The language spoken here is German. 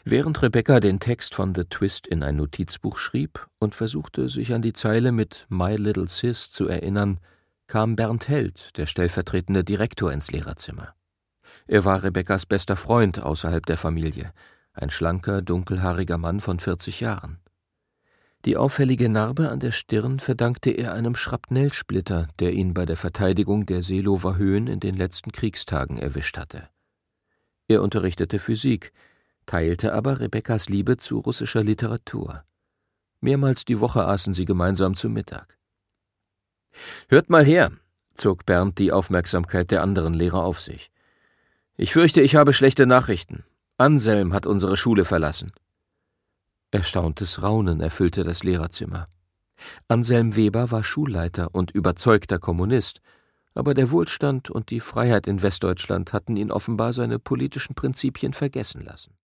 Während Rebecca den Text von The Twist in ein Notizbuch schrieb und versuchte, sich an die Zeile mit My Little Sis zu erinnern, kam Bernd Held, der stellvertretende Direktor, ins Lehrerzimmer. Er war Rebeccas bester Freund außerhalb der Familie, ein schlanker, dunkelhaariger Mann von 40 Jahren. Die auffällige Narbe an der Stirn verdankte er einem Schrapnellsplitter, der ihn bei der Verteidigung der Seelower Höhen in den letzten Kriegstagen erwischt hatte. Er unterrichtete Physik, teilte aber Rebeccas Liebe zu russischer Literatur. Mehrmals die Woche aßen sie gemeinsam zu Mittag. »Hört mal her«, zog Bernd die Aufmerksamkeit der anderen Lehrer auf sich. »Ich fürchte, ich habe schlechte Nachrichten. Anselm hat unsere Schule verlassen.« Erstauntes Raunen erfüllte das Lehrerzimmer. Anselm Weber war Schulleiter und überzeugter Kommunist, aber der Wohlstand und die Freiheit in Westdeutschland hatten ihn offenbar seine politischen Prinzipien vergessen lassen.